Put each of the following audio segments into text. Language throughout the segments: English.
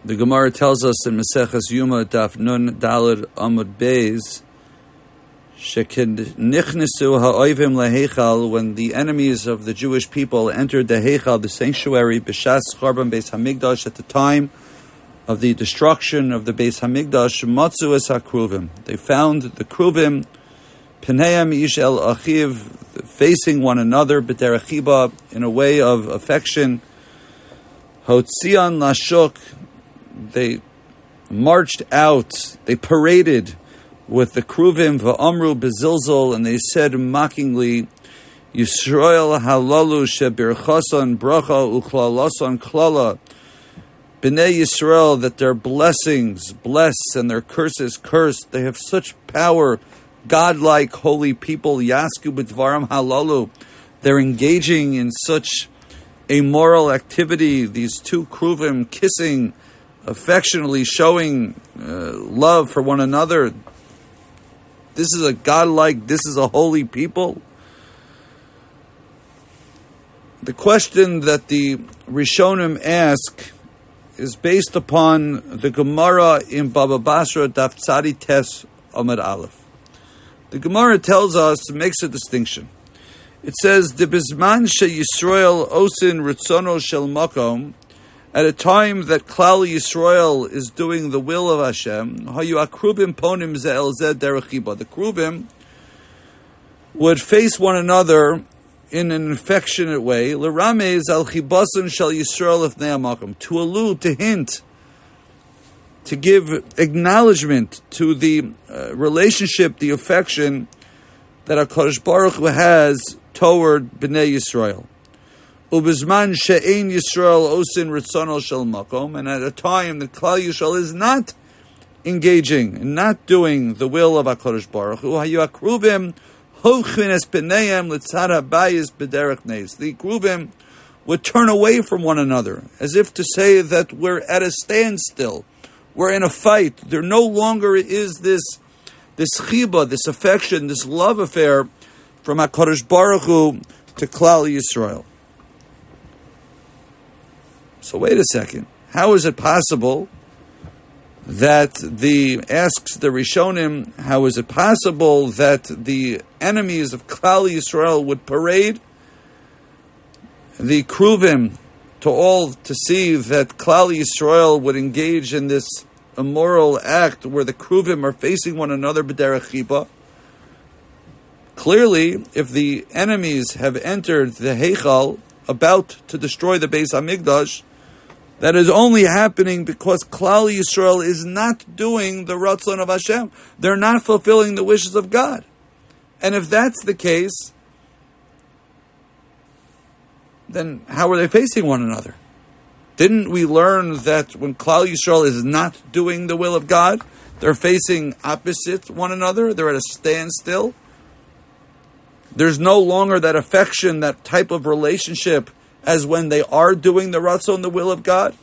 The Gemara tells us in Maseches Yuma Daf Nun Daled Amud Beis, Nichnesu ha'oivim leheichal, when the enemies of the Jewish people entered the Heichal, the sanctuary, b'shas Chorban Beis Hamikdash, at the time of the destruction of the Beis Hamikdash, matzu es hakruvim. They found the kruvim, Pneim ish el achiv, facing one another, b'derech chiba, in a way of affection. Hotzian lashuk, they marched out, they paraded with the kruvim, va'amru bezilzol, and they said mockingly, Yisrael halalu shebirchason bracha uchlalason klala, B'nai Yisrael, that their blessings bless and their curses cursed. They have such power, godlike holy people, yasku b'dvaram halalu. They're engaging in such a moral activity, these two kruvim kissing, affectionately showing love for one another. This is a godlike, this is a holy people. The question that the Rishonim ask is based upon the Gemara in Baba Basra Daf Tzadi Tes Amud Aleph. The Gemara tells us, makes a distinction. It says, "De bizman she Yisrael osin ritzono shel makom." At a time that Klal Yisrael is doing the will of Hashem, hayu akrubim ponim ze el ze derech chiba. The krubim would face one another in an affectionate way, l'ramez al chibason shel Yisrael ifnei hamakom, to allude, to hint, to give acknowledgement to the relationship, the affection that HaKadosh Baruch Hu has toward Bnei Yisrael. Ubizman she'ein Yisrael osin ritzono shel makom, and at a time that Klal Yisrael is not engaging and not doing the will of HaKadosh Baruch Hu, hayu akruvim hochin es b'neihem l'tzad habayis b'derech neis. The kruvim would turn away from one another, as if to say that we're at a standstill, we're in a fight. There no longer is this chiba, this affection, this love affair from HaKadosh Baruch Hu to Klal Yisrael. So wait a second. How is it possible that asks the Rishonim, how is it possible that the enemies of Klal Yisrael would parade the kruvim to see that Klal Yisrael would engage in this immoral act where the kruvim are facing one another b'derech chiba? Clearly, if the enemies have entered the Heichal about to destroy the Beis Hamikdash, that is only happening because Klal Yisrael is not doing the Ratzon of Hashem. They're not fulfilling the wishes of God. And if that's the case, then how are they facing one another? Didn't we learn that when Klal Yisrael is not doing the will of God, they're facing opposite one another? They're at a standstill. There's no longer that affection, that type of relationship as when they are doing the Ratzon, the will of God.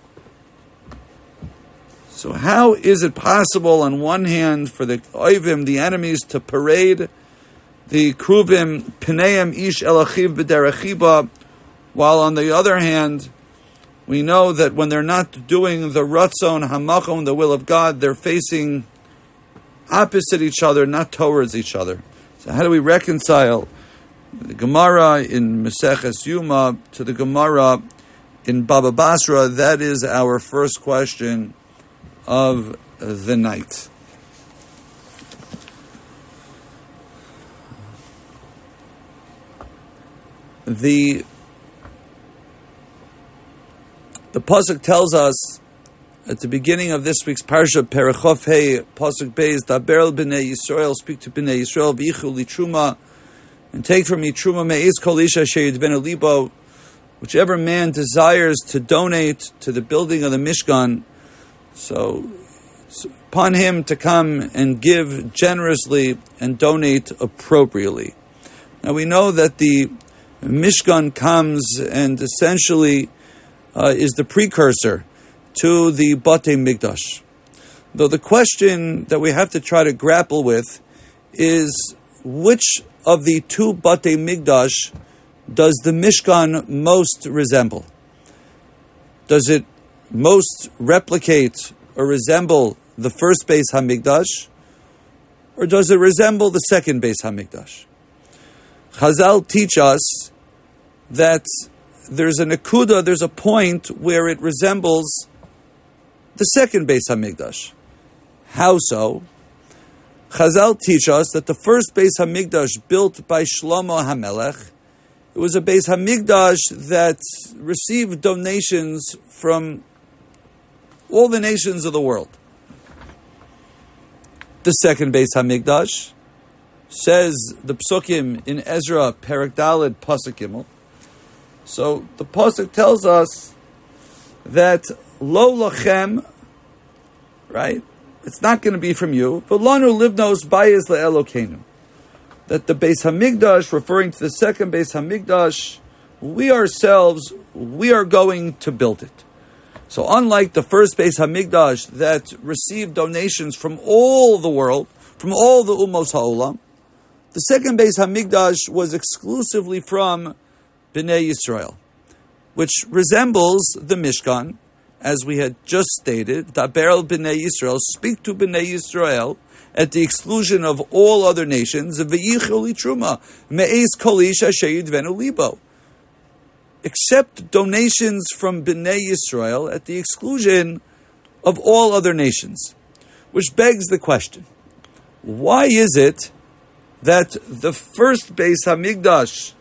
So how is it possible, on one hand, for the Oivim, the enemies, to parade the Kruvim, Pneim ish el achiv b'derech chiba, while on the other hand, we know that when they're not doing the Ratzon, Hamakom, the will of God, they're facing opposite each other, not towards each other. So how do we reconcile the Gemara in Maseches Yuma to the Gemara in Baba Basra? That is our first question of the night. The pasuk tells us at the beginning of this week's parsha, Perichof Hey, pasuk Beis, Daber el b'nei Yisrael, speak to b'nei Yisrael, v'ichu li truma, and take from me truma me'ez kol isha sheyidvenu libo, whichever man desires to donate to the building of the Mishkan, so it's upon him to come and give generously and donate appropriately. Now we know that the Mishkan comes and essentially is the precursor to the Batei Mikdash. Though the question that we have to try to grapple with is, which of the two Batei Mikdash does the Mishkan most resemble? Does it most replicate or resemble the first Beis Hamikdash, or does it resemble the second Beis Hamikdash? Chazal teach us that there's a nekuda, there's a point where it resembles the second Beis Hamikdash. How so? Chazal teach us that the first Beis Hamikdash built by Shlomo HaMelech, it was a Beis Hamikdash that received donations from all the nations of the world. The second Beis Hamikdash, says the Psukim in Ezra, Perek Daled, Pasuk Gimel. So the Pasuk tells us that Lo Lachem, right? It's not going to be from you. V'lanu livnos bayis le'Elokeinu. That the Beis Hamikdash, referring to the second Beis Hamikdash, we ourselves, we are going to build it. So unlike the first Beis Hamikdash that received donations from all the world, from all the Ummos Ha'olam, the second Beis Hamikdash was exclusively from Bnei Yisrael, which resembles the Mishkan, as we had just stated. Daber el Bnei Yisrael, speak to Bnei Yisrael, at the exclusion of all other nations. V'yichol truma me'ez kol ish asher yidvenu libo. Accept donations from Bnei Yisrael at the exclusion of all other nations. Which begs the question, why is it that the first Beis Hamikdash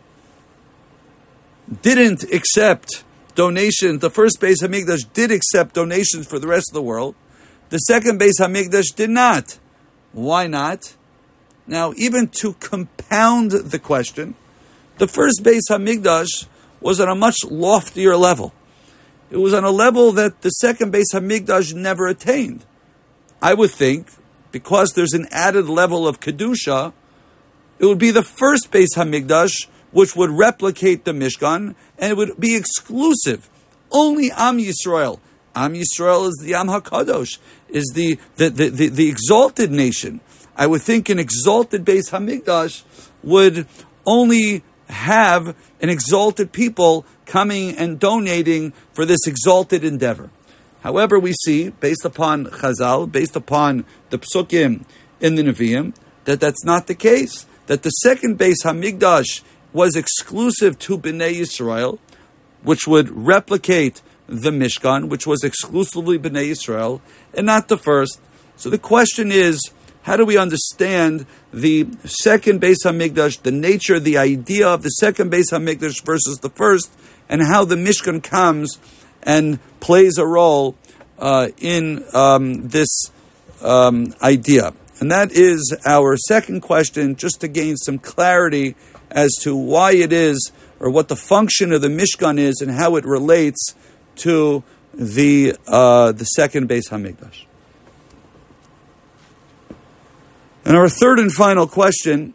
didn't accept donations, the first Beis Hamikdash did accept donations for the rest of the world, the second Beis Hamikdash did not? Why not? Now, even to compound the question, the first Beis Hamikdash was on a much loftier level. It was on a level that the second Beis Hamikdash never attained. I would think, because there's an added level of Kedusha, it would be the first Beis Hamikdash which would replicate the Mishkan, and it would be exclusive. Only Am Yisrael. Am Yisrael is the Am HaKadosh, is the exalted nation. I would think an exalted Beis Hamikdash would only have an exalted people coming and donating for this exalted endeavor. However, we see, based upon Chazal, based upon the Psukim in the Nevi'im, that that's not the case. That the second Beis Hamikdash was exclusive to Bnei Yisrael, which would replicate the Mishkan, which was exclusively Bnei Yisrael, and not the first. So the question is, how do we understand the second Beis Hamikdash, the nature, the idea of the second Beis Hamikdash versus the first, and how the Mishkan comes and plays a role in this idea? And that is our second question, just to gain some clarity as to why it is, or what the function of the Mishkan is, and how it relates to the second Beis Hamikdash. And our third and final question,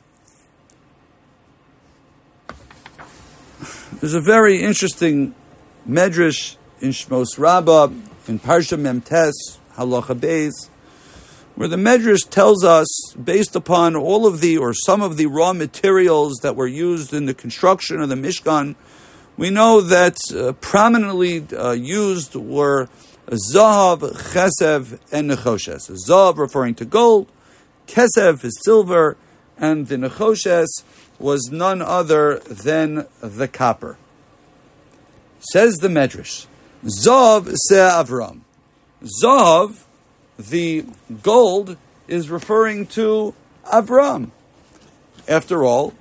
there's a very interesting medrash in Shmos Rabbah, in Parsha Mem Tes, Halacha Beis, where the medrash tells us, based upon all of the, or some of the raw materials that were used in the construction of the Mishkan, we know that prominently used were Zahav, Chesev, and Nechoshes. Zahav referring to gold, Kesev is silver, and the Nechoshes was none other than the copper. Says the Medrash, Zahav se Avram. Zahav, the gold, is referring to Avram. After all,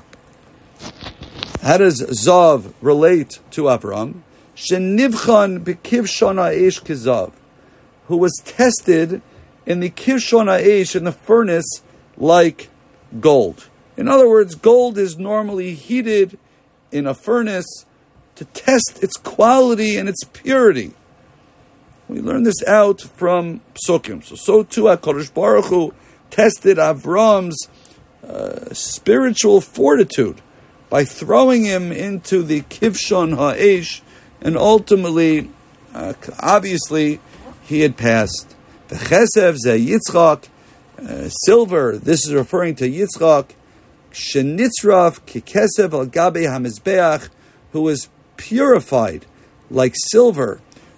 how does Zahav relate to Avram? Shenivchan b'kivshon ha'esh kizav, who was tested in the kivshon ha'esh, in the furnace, like gold. In other words, gold is normally heated in a furnace to test its quality and its purity. We learn this out from Psukim. So too HaKadosh Baruch Hu tested Avram's spiritual fortitude by throwing him into the Kivshon Ha'esh, and ultimately, obviously, he had passed. The Chesev ze Yitzchak, silver, this is referring to Yitzchak, Shenitzraf kikesev al gabe hamizbeach, who was purified like silver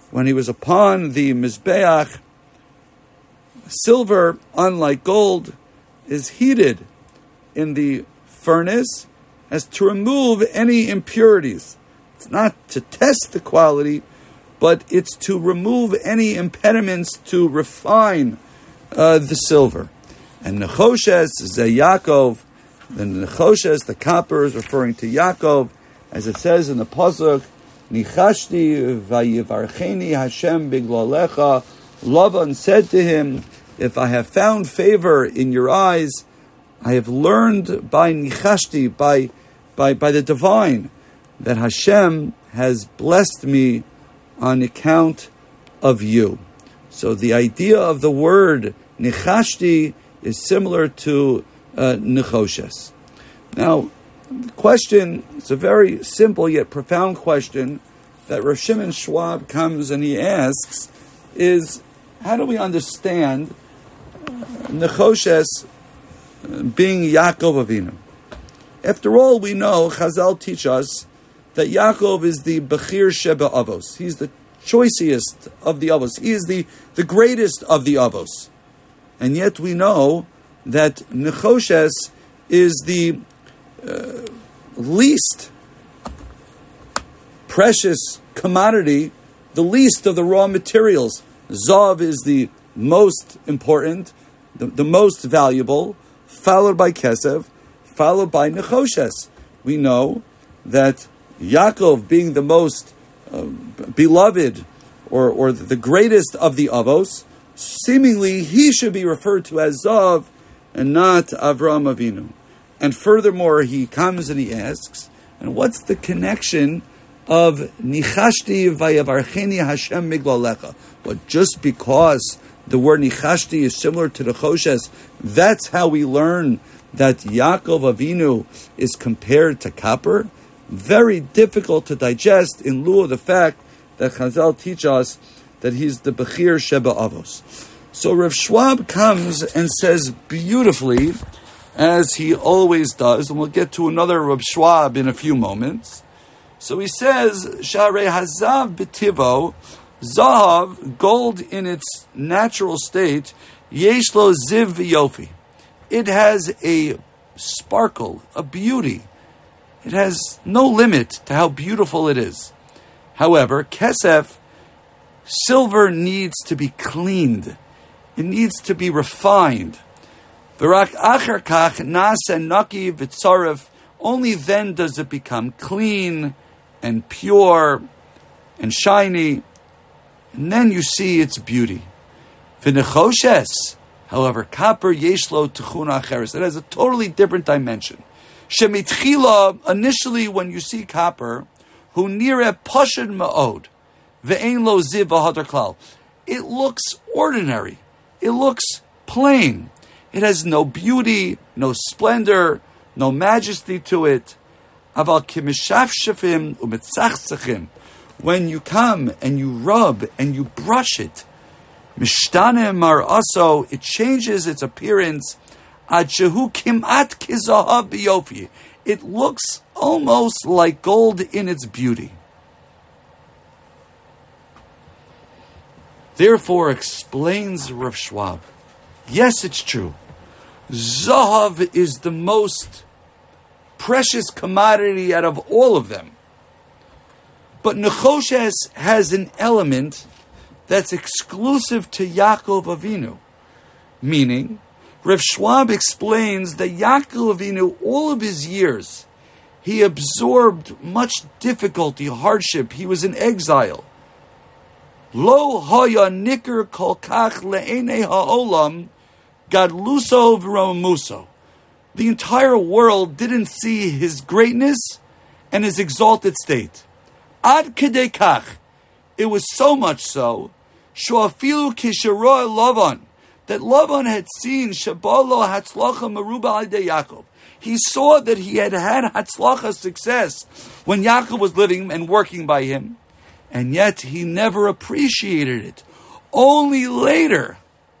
when he was upon the Mizbeach, silver, unlike gold, is heated in the furnace as to remove any impurities. It's not to test the quality, but it's to remove any impediments to refine the silver. And Nechoshes, Ze Yaakov, the Nechoshes, the copper, is referring to Yaakov, as it says in the Pasuk, Nichashti vayivarcheni Hashem biglalecha. Lavan said to him, if I have found favor in your eyes, I have learned by Nichashti, by the divine, that Hashem has blessed me on account of you. So the idea of the word Nichashti is similar to Nechoshes. Now, the question, it's a very simple yet profound question that Rav Shimon Schwab comes and he asks is, how do we understand Nechoshes being Yaakov Avinu? After all, we know, Chazal teach us, that Yaakov is the Bechir Sheba Avos. He's the choicest of the Avos. He is the greatest of the Avos. And yet we know that Nechoshes is the least precious commodity, the least of the raw materials. Zav is the most important, the most valuable, followed by Kesef, followed by Nechoshes. We know that Yaakov, being the most beloved or the greatest of the Avos, seemingly he should be referred to as Zav and not Avraham Avinu. And furthermore, he comes and he asks, and what's the connection of Nichashti vayavarcheni Hashem miglalecha? But just because the word Nichashti is similar to the Nechoshes, that's how we learn that Yaakov Avinu is compared to copper? Very difficult to digest in lieu of the fact that Chazal teach us that he's the Bechir Sheba Avos. So Rav Schwab comes and says beautifully, as he always does, and we'll get to another Rav Schwab in a few moments. So he says, Sharei Hazav B'tivo, Zahav, gold in its natural state, Yeshlo Ziv V'yofi. It has a sparkle, a beauty. It has no limit to how beautiful it is. However, Kesef, silver needs to be cleaned. It needs to be refined. V'rak acher kach nasa naki v'tzaref. Only then does it become clean and pure and shiny. And then you see its beauty. V'nechoshes, however, copper yeshlo techuna acheres. It has a totally different dimension. Shemitchila, initially when you see copper, hu nire pashad ma'od, ve'ein lo ziv v'hadar klal. It looks ordinary. It looks plain. It has no beauty, no splendor, no majesty to it. Aval kimishafshafim u'mitzachzachim. When you come and you rub and you brush it, mishtanem mar aso, it changes its appearance. Ad-shehu kimat kizahav biyofi. It looks almost like gold in its beauty. Therefore, explains Rav Schwab, yes, it's true. Zahav is the most precious commodity out of all of them. But Nechoshes has an element that's exclusive to Yaakov Avinu. Meaning, Rav Schwab explains that Yaakov Avinu, all of his years, he absorbed much difficulty, hardship. He was in exile. Lo haya nikr kol kach le'enei ha'olam gadluso v'romuso. The entire world didn't see his greatness and his exalted state. Ad kedei kach. It was so much so, shoafilu kisharoy Lavan, that Lavan had seen Shabalo Hatzlacha Meruba Alidei Yaakov. He saw that he had Hatzlacha success when Yaakov was living and working by him, and yet he never appreciated it. Only later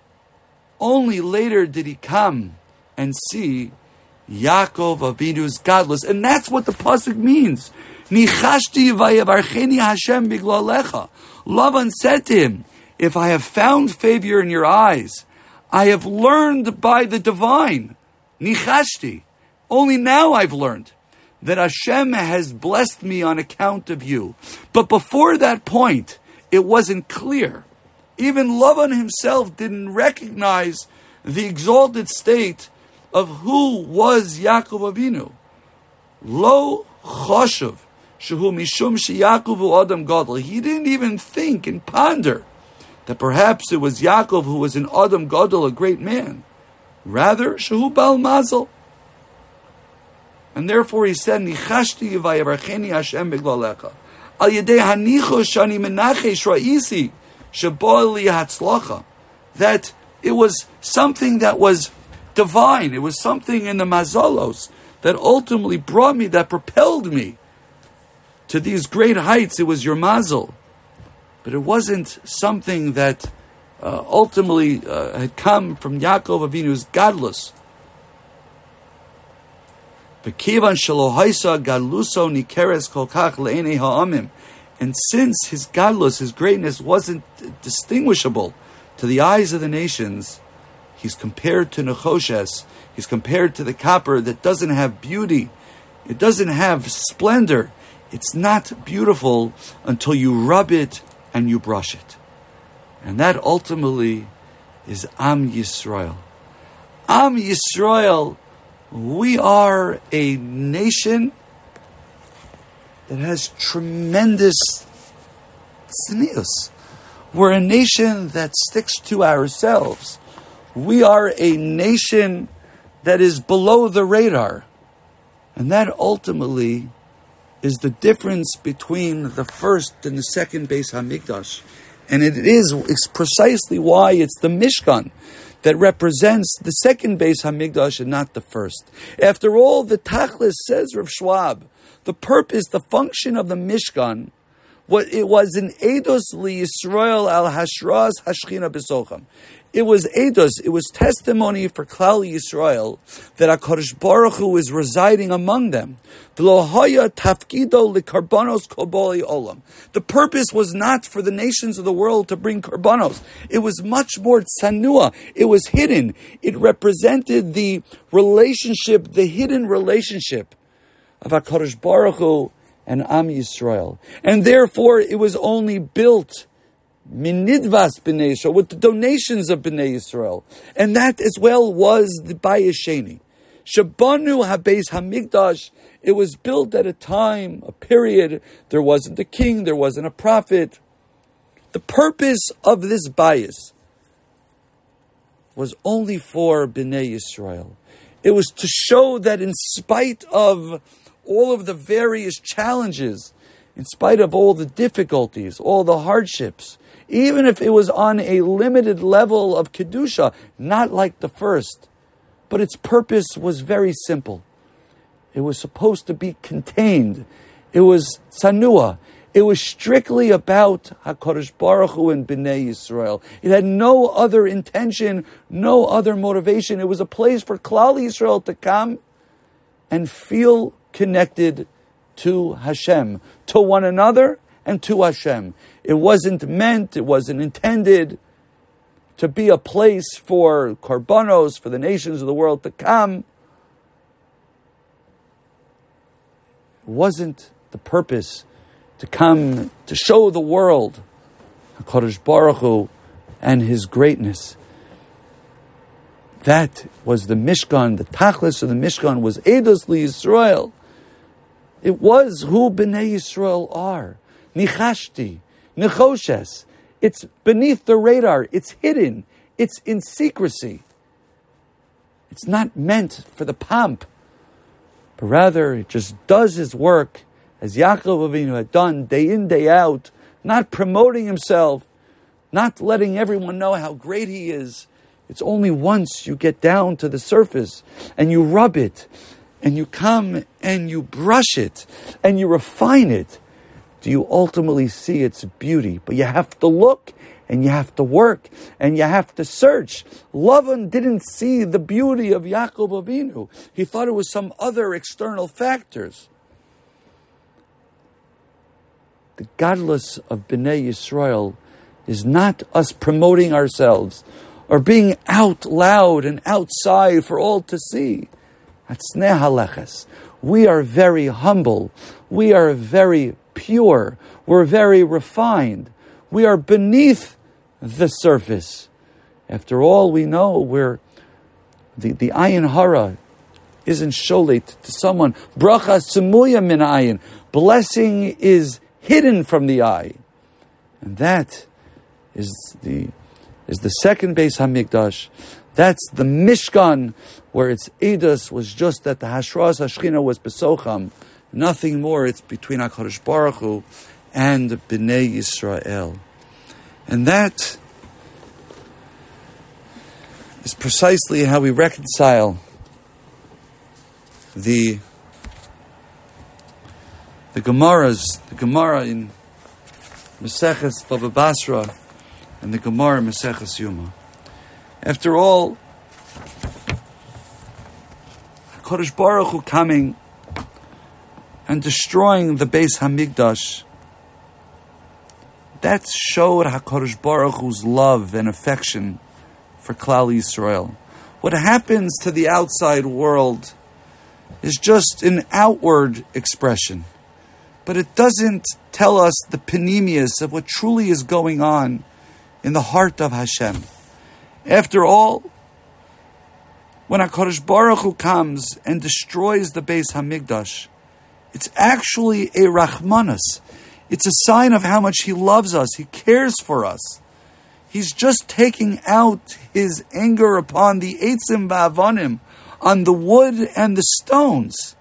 did he come and see Yaakov Avinu's godless. And that's what the pasuk means. Nichashti vayavarcheni Hashem biglalecha. Lavan said to him, if I have found favor in your eyes, I have learned by the divine. Nichashti. Only now I've learned that Hashem has blessed me on account of you. But before that point, it wasn't clear. Even Lavan himself didn't recognize the exalted state of who was Yaakov Avinu. Lo choshev shehu mishum sheYaakov hu adam gadol. He didn't even think and ponder that perhaps it was Yaakov who was an adam gadol, a great man. Rather, shehu bal mazel. And therefore he said, Nichashti vayavarcheni Hashem beglalecha. Al yedei hanicho shani menachesh ra'isi shebo li hatzlacha. That it was something that was divine. It was something in the mazalos that ultimately brought me, that propelled me to these great heights. It was your mazel. But it wasn't something that ultimately had come from Yaakov Avinu's gadlus. And since his gadlus, his greatness, wasn't distinguishable to the eyes of the nations, he's compared to Nechoshes. He's compared to the copper that doesn't have beauty. It doesn't have splendor. It's not beautiful until you rub it and you brush it. And that ultimately is Am Yisrael. Am Yisrael, we are a nation that has tremendous tznius. We're a nation that sticks to ourselves. We are a nation that is below the radar. And that ultimately is the difference between the first and the second Beis Hamikdash. And it's precisely why it's the Mishkan that represents the second Beis Hamikdash and not the first. After all, the Tachlis, says Rav Schwab, the purpose, the function of the Mishkan, it was an Eidos li Yisrael al Hashras Hashchina B'socham. It was Eidos, it was testimony for Klal Yisrael that HaKadosh Baruch Hu is residing among them. The purpose was not for the nations of the world to bring korbanos. It was much more tsanua. It was hidden. It represented the relationship, the hidden relationship of HaKadosh Baruch Hu and Am Yisrael. And therefore, it was only built minidvas b'nei Yisrael, with the donations of b'nei Yisrael. And that as well was the Bayis Sheni. Shabanu habeis hamikdash. It was built at a time, a period, there wasn't a king, there wasn't a prophet. The purpose of this bayis was only for b'nei Yisrael. It was to show that in spite of all of the various challenges, in spite of all the difficulties, all the hardships, even if it was on a limited level of Kedusha, not like the first, but its purpose was very simple. It was supposed to be contained. It was tsanua. It was strictly about HaKadosh Baruch Hu and B'nai Yisrael. It had no other intention, no other motivation. It was a place for Klal Yisrael to come and feel connected to Hashem, to one another and to Hashem. It wasn't meant, it wasn't intended to be a place for korbanos, for the nations of the world to come. It wasn't the purpose to come to show the world HaKadosh Baruch Hu and His greatness. That was the Mishkan. The Tachlis of the Mishkan was Eidos li Yisrael. It was who B'nai Yisrael are. Nichashti, Nechoshes. It's beneath the radar. It's hidden. It's in secrecy. It's not meant for the pomp, but rather it just does His work as Yaakov Avinu had done day in, day out, not promoting himself, not letting everyone know how great he is. It's only once you get down to the surface and you rub it and you come and you brush it and you refine it, do you ultimately see its beauty. But you have to look and you have to work and you have to search. Lavan didn't see the beauty of Yaakov Avinu. He thought it was some other external factors. the gadlus of Bnei Yisrael is not us promoting ourselves or being out loud and outside for all to see. Atznei haleches. We are very humble. We are very pure. We're very refined. We are beneath the surface. After all, we know we're the ayin hara isn't sholet to someone. Bracha semuya min ayin. Blessing is hidden from the eye, and that is the second Beis Hamikdash. That's the Mishkan, where its Eidos was just that the Hashras Hashchina was Besocham. Nothing more. It's between HaKadosh Baruch Hu and Bnei Yisrael. And that is precisely how we reconcile the Gemara in Maseches Baba Basra and the Gemara in Maseches Yuma. After all, HaKadosh Baruch Hu coming and destroying the Beis Hamikdash, that showed HaKadosh Baruch Hu's love and affection for Klal Yisrael. What happens to the outside world is just an outward expression, but it doesn't tell us the panemius of what truly is going on in the heart of Hashem. After all, when HaKadosh Baruch Hu comes and destroys the Beis Hamikdash, it's actually a rachmanas. It's a sign of how much He loves us. He cares for us. He's just taking out His anger upon the eitzim va'avonim, on the wood and the stones.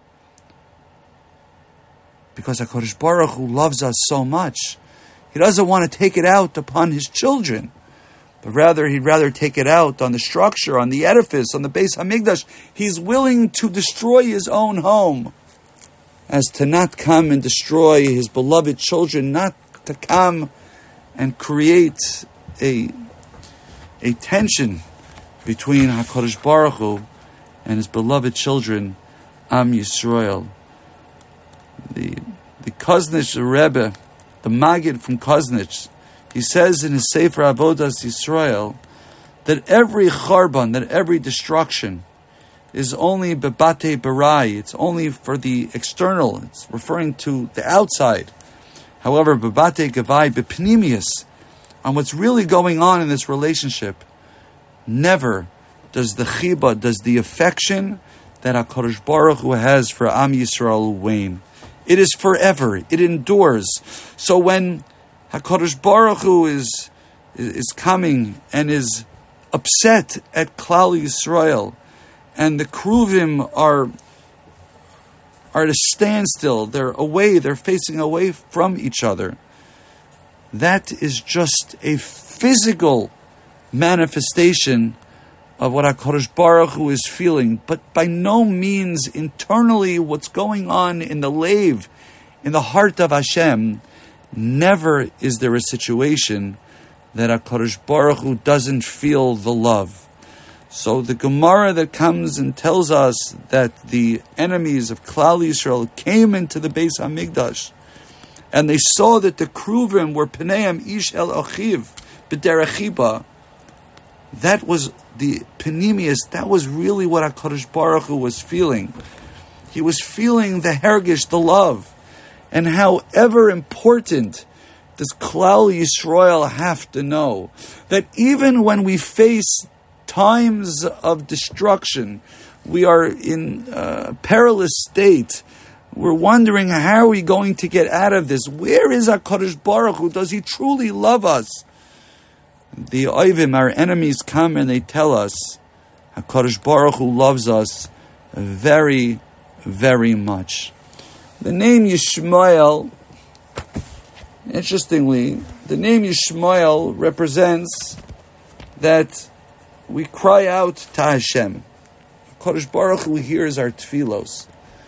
Because HaKadosh Baruch Hu loves us so much, He doesn't want to take it out upon His children, but rather He'd rather take it out on the structure, on the edifice, on the Beis Hamikdash. He's willing to destroy His own home as to not come and destroy His beloved children, not to come and create a tension between HaKadosh Baruch Hu and His beloved children, Am Yisrael. The Koznitz Rebbe, the Maggid from Koznitz, he says in his Sefer Avodas Yisrael that every charban, that every destruction, is only bebate barai. It's only for the external. It's referring to the outside. However, bebate gavai bepnimius, on what's really going on in this relationship, never does the chiba, does the affection that HaKadosh Baruch Hu has for Am Yisrael wane. It is forever. It endures. So when HaKadosh Baruch Hu is coming and is upset at Klal Yisrael, and the Kruvim are at a standstill, they're away, they're facing away from each other, that is just a physical manifestation of what HaKadosh Baruch Hu is feeling, but by no means internally what's going on in the leiv, in the heart of Hashem. Never is there a situation that HaKadosh Baruch Hu doesn't feel the love. So the Gemara that comes and tells us that the enemies of Klal Yisrael came into the Beis Hamikdash, and they saw that the Kruvim were Pneim Ish El Achiv B'Derechiba, that was the Penimius, that was really what HaKadosh Baruch Hu was feeling. He was feeling the hergish, the love. And however important does Klal Yisrael have to know that even when we face times of destruction, we are in a perilous state, we're wondering, how are we going to get out of this? Where is HaKadosh Baruch Hu? Does He truly love us? The Oivim, our enemies, come and they tell us HaKadosh Baruch Hu loves us very, very much. The name Yishmael, interestingly, the name Yishmael represents that we cry out to Hashem. HaKadosh Baruch Hu hears our tefillos.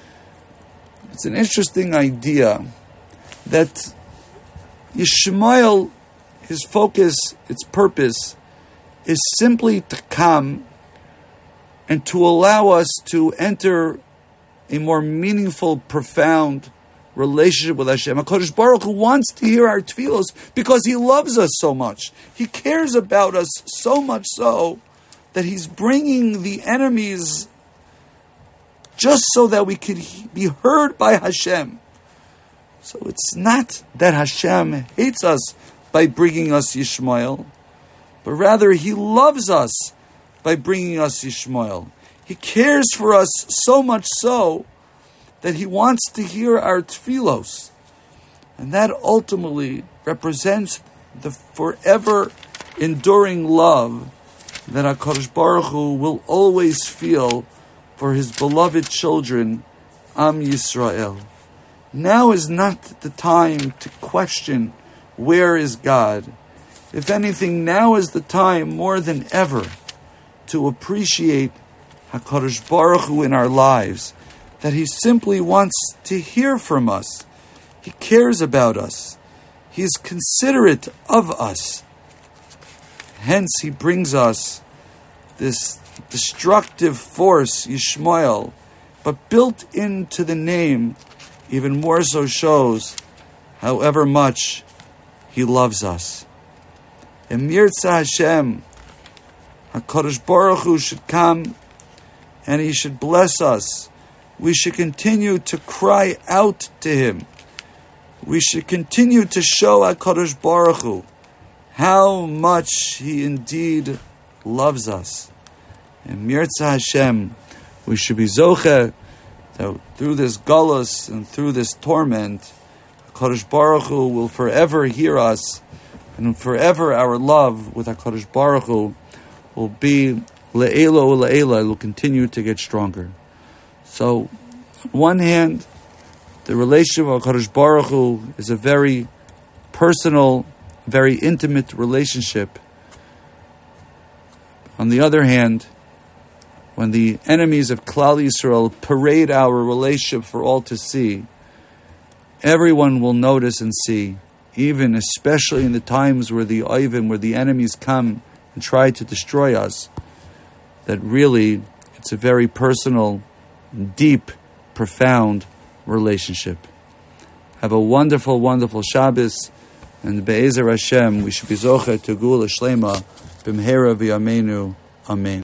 It's an interesting idea that Yishmael, his focus, its purpose, is simply to come and to allow us to enter a more meaningful, profound relationship with Hashem. HaKadosh Baruch Hu wants to hear our tefillos because He loves us so much. He cares about us so much so that He's bringing the enemies just so that we could be heard by Hashem. So it's not that Hashem hates us by bringing us Yishmael, but rather He loves us by bringing us Yishmael. He cares for us so much so that He wants to hear our tefillos. And that ultimately represents the forever enduring love that HaKadosh Baruch Hu will always feel for His beloved children, Am Yisrael. Now is not the time to question, where is God? If anything, now is the time more than ever to appreciate HaKadosh Baruch Hu in our lives, that He simply wants to hear from us. He cares about us. He is considerate of us. Hence, He brings us this destructive force, Yishmael, but built into the name, even more so shows however much He loves us. And Mirza Hashem, HaKadosh Baruch Hu should come and He should bless us. We should continue to cry out to Him. We should continue to show HaKadosh Baruch Hu how much He indeed loves us. And Mirza Hashem, we should be zocheh that through this galus and through this torment, HaKadosh Baruch Hu will forever hear us, and forever our love with HaKadosh Baruch Hu will be le'ela u'le'ela, it will continue to get stronger. So, on one hand, the relationship of HaKadosh Baruch Hu is a very personal, very intimate relationship. On the other hand, when the enemies of Klal Yisrael parade our relationship for all to see, everyone will notice and see, even especially in the times where the Oivim, where the enemies come and try to destroy us, that really it's a very personal, deep, profound relationship. Have a wonderful, wonderful Shabbos, and Be'ezer Hashem, we should be zocheh to Geula Shlema, b'mhera v'yameinu. Amen.